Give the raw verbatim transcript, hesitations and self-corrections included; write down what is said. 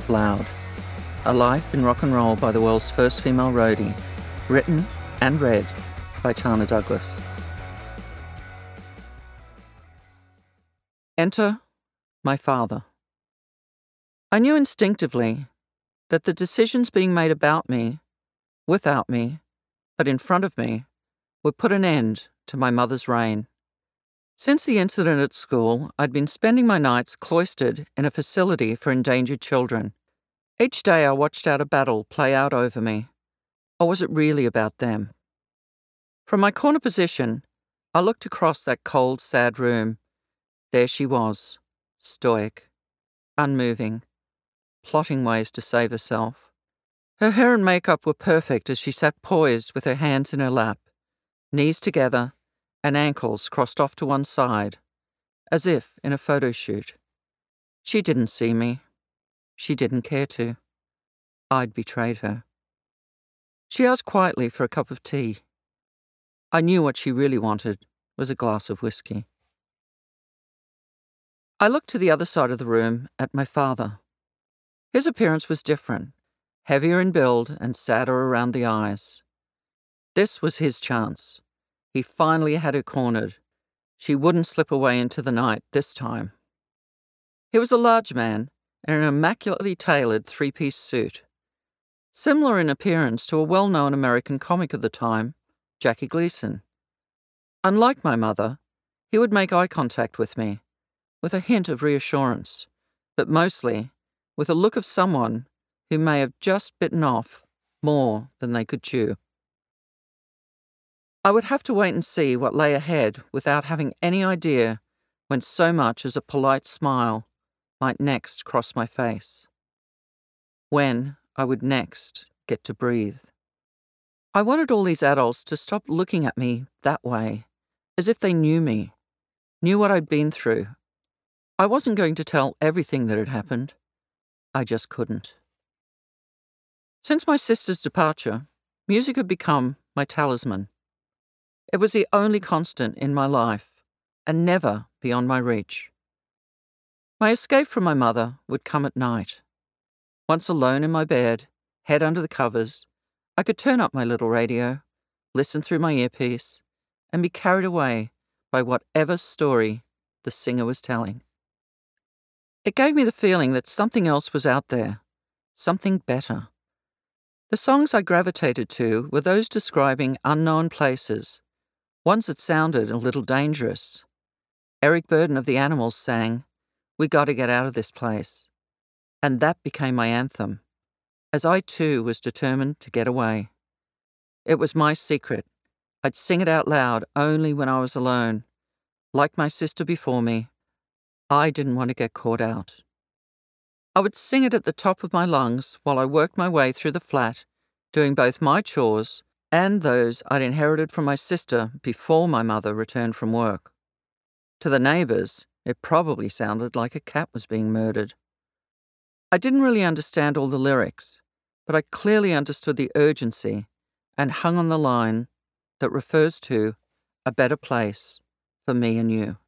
Loud. A Life in Rock and Roll by the world's first female roadie. Written and read by Tana Douglas. Enter my father. I knew instinctively that the decisions being made about me, without me, but in front of me, would put an end to my mother's reign. Since the incident at school, I'd been spending my nights cloistered in a facility for endangered children. Each day I watched out a battle play out over me. Or was it really about them? From my corner position, I looked across that cold, sad room. There she was, stoic, unmoving, plotting ways to save herself. Her hair and makeup were perfect as she sat poised with her hands in her lap, knees together, and ankles crossed off to one side, as if in a photo shoot. She didn't see me. She didn't care to. I'd betrayed her. She asked quietly for a cup of tea. I knew what she really wanted was a glass of whiskey. I looked to the other side of the room at my father. His appearance was different, heavier in build and sadder around the eyes. This was his chance. He finally had her cornered. She wouldn't slip away into the night this time. He was a large man in an immaculately tailored three-piece suit, similar in appearance to a well-known American comic of the time, Jackie Gleason. Unlike my mother, he would make eye contact with me, with a hint of reassurance, but mostly with a look of someone who may have just bitten off more than they could chew. I would have to wait and see what lay ahead without having any idea when so much as a polite smile might next cross my face. When I would next get to breathe. I wanted all these adults to stop looking at me that way, as if they knew me, knew what I'd been through. I wasn't going to tell everything that had happened. I just couldn't. Since my sister's departure, music had become my talisman. It was the only constant in my life, and never beyond my reach. My escape from my mother would come at night. Once alone in my bed, head under the covers, I could turn up my little radio, listen through my earpiece, and be carried away by whatever story the singer was telling. It gave me the feeling that something else was out there, something better. The songs I gravitated to were those describing unknown places, ones that sounded a little dangerous. Eric Burdon of the Animals sang, "We Gotta Get Out of This Place," and that became my anthem, as I too was determined to get away. It was my secret. I'd sing it out loud only when I was alone. Like my sister before me, I didn't want to get caught out. I would sing it at the top of my lungs while I worked my way through the flat, doing both my chores and those I'd inherited from my sister before my mother returned from work. To the neighbours, it probably sounded like a cat was being murdered. I didn't really understand all the lyrics, but I clearly understood the urgency and hung on the line that refers to a better place for me and you.